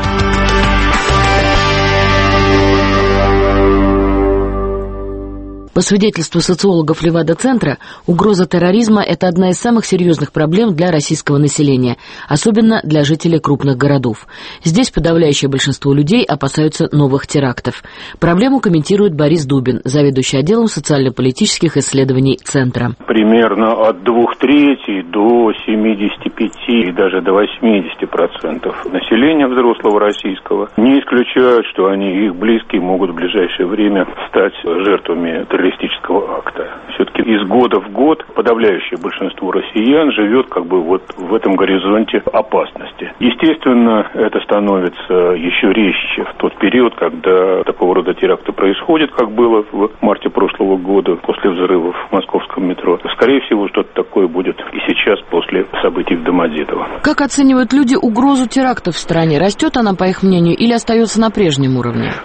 По свидетельству социологов Левада-центра, угроза терроризма – это одна из самых серьезных проблем для российского населения, особенно для жителей крупных городов. Здесь подавляющее большинство людей опасаются новых терактов. Проблему комментирует Борис Дубин, заведующий отделом социально-политических исследований Центра. Примерно от двух третей до семидесяти пяти и даже до восьмидесяти процентов населения взрослого российского не исключают, что они и их близкие могут в ближайшее время стать жертвами террористического акта. Все-таки из года в год подавляющее большинство россиян живет как бы вот в этом горизонте опасности. Естественно, это становится еще резче в тот период, когда такого рода теракты происходят, как было в марте прошлого года после взрывов в московском метро. Скорее всего, что-то такое будет и сейчас после событий в Домодедово. Как оценивают люди угрозу терактов в стране? Растет она, по их мнению, или остается на прежнем уровне? Тут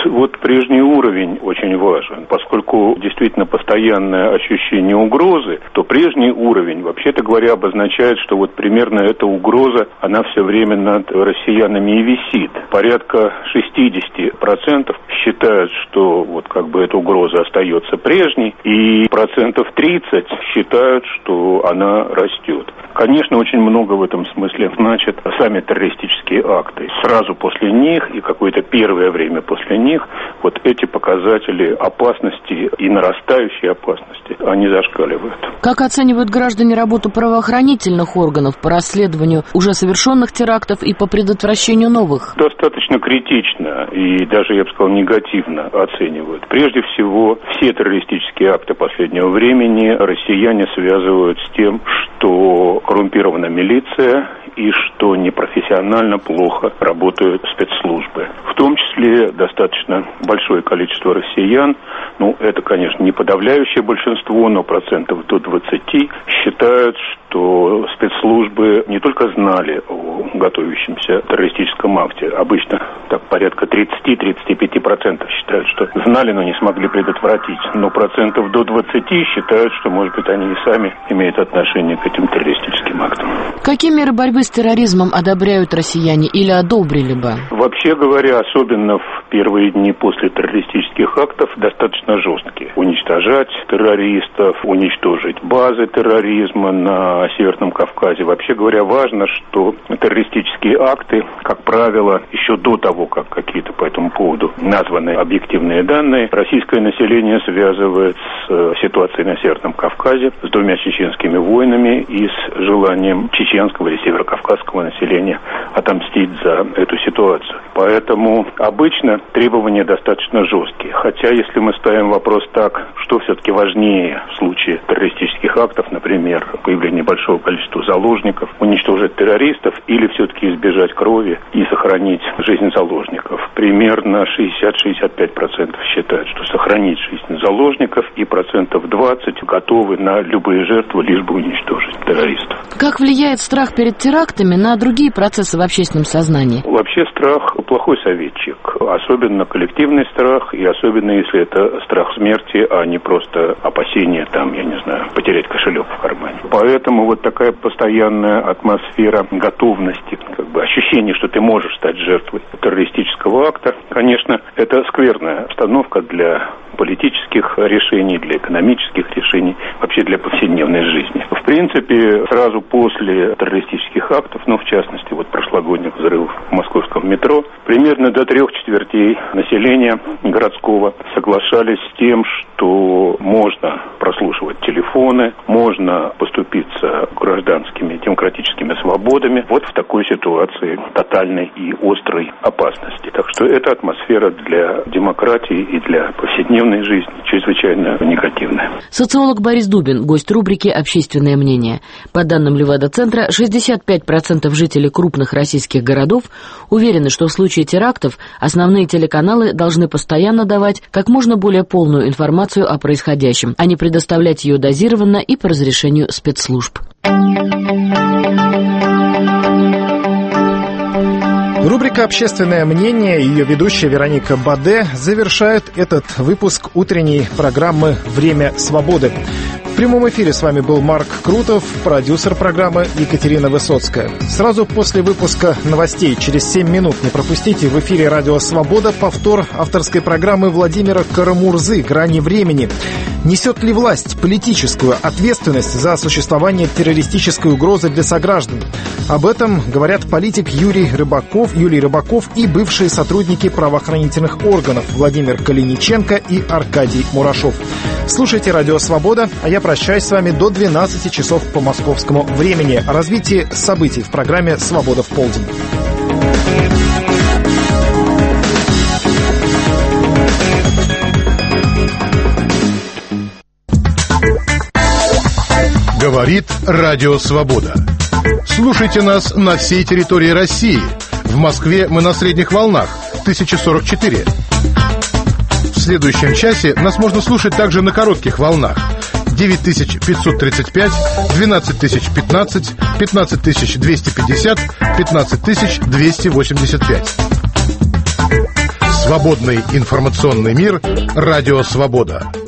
вот прежний уровень очень важен. Поскольку действительно постоянное ощущение угрозы, то прежний уровень, вообще-то говоря, обозначает, что вот примерно эта угроза, она все время над россиянами и висит. Порядка шестьдесят процентов считают, что вот как бы эта угроза остается прежней, и процентов тридцать считают, что она растет. Конечно, очень много в этом смысле значат сами террористические акты. Сразу после них и какое-то первое время после них вот эти показатели опасности и нарастающей опасности, они зашкаливают. Как оценивают граждане работу правоохранительных органов по расследованию уже совершенных терактов и по предотвращению новых? Достаточно критично и даже, я бы сказал, негативно оценивают. Прежде всего, все террористические акты последнего времени россияне связывают с тем, что коррумпирована милиция и что непрофессионально плохо работают спецслужбы. В том числе достаточно большое количество россиян, ну, это, конечно, не подавляющее большинство, но процентов до двадцати считают, что спецслужбы не только знали о готовящемся террористическом акте, обычно так порядка тридцать-тридцать пять процентов считают, что знали, но не смогли предотвратить, но процентов до двадцати считают, что, может быть, они и сами имеют отношение к этим террористическим актам. Какие меры борьбы с терроризмом одобряют россияне или одобрили бы? Вообще говоря, особенно в первые дни после террористических актов, достаточно жесткие. Уничтожать террористов, уничтожить базы терроризма на Северном Кавказе. Вообще говоря, важно, что террористические акты, как правило, еще до того, как какие-то по этому поводу названы объективные данные, российское население связывает с ситуацией на Северном Кавказе, с двумя чеченскими войнами и с желанием чеченского или северокавказского населения отомстить за эту ситуацию. Поэтому обычно требования достаточно жесткие. Хотя, если мы ставим вопрос так, что все-таки важнее в случае террористических актов, например, появление большого количества заложников, уничтожить террористов или все-таки избежать крови и сохранить жизнь заложников. Примерно шестьдесят-шестьдесят пять процентов считают, что сохранить жизнь заложников, и процентов двадцать готовы на любые жертвы, лишь бы уничтожить террористов. Как влияет страх перед терактами на другие процессы в общественном сознании? Вообще страх плохой советчик. Особенно коллективный страх, и особенно если это страх смерти, а не просто опасение, там, я не знаю, потерять кошелек в кармане. Поэтому вот такая постоянная атмосфера готовности, как бы ощущение, что ты можешь стать жертвой террористического акта, конечно, это скверная обстановка для политических решений, для экономических решений, вообще для повседневной жизни. В принципе, сразу после террористических актов, ну, в частности, вот прошлогодних взрывов в московском метро, примерно до трех четвертей населения городского соглашались с тем, что можно прослушивать телефоны, можно поступиться гражданскими демократическими свободами вот в такой ситуации тотальной и острой опасности. Так что эта атмосфера для демократии и для повседневной жизни чрезвычайно негативная. Социолог Борис Дубин, гость рубрики «Общественное мнение». По данным Левада-центра, шестьдесят пять процентов жителей крупных российских городов уверены, что в случае терактов основные телеканалы должны постоянно давать как можно более полную информацию о происходящем, а не предоставлять ее дозированно и по разрешению спецслужб. Рубрика «Общественное мнение» и ее ведущая Вероника Баде завершают этот выпуск утренней программы «Время свободы». В прямом эфире с вами был Марк Крутов, продюсер программы Екатерина Высоцкая. Сразу после выпуска новостей, через семь минут, не пропустите в эфире «Радио Свобода» повтор авторской программы Владимира Карамурзы «Грани времени». Несет ли власть политическую ответственность за существование террористической угрозы для сограждан? Об этом говорят политик Юрий Рыбаков, Юлий Рыбаков и бывшие сотрудники правоохранительных органов Владимир Калиниченко и Аркадий Мурашов. Слушайте «Радио Свобода», а я прощаюсь с вами до двенадцати часов по московскому времени. О развитии событий в программе «Свобода в полдень». Говорит Радио Свобода. Слушайте нас на всей территории России. В Москве мы на средних волнах тысяча сорок четыре. В следующем часе нас можно слушать также на коротких волнах девять тысяч пятьсот тридцать пять, двенадцать тысяч пятнадцать, пятнадцать тысяч двести пятьдесят, пятнадцать тысяч двести восемьдесят пять. Свободный информационный мир. Радио «Свобода».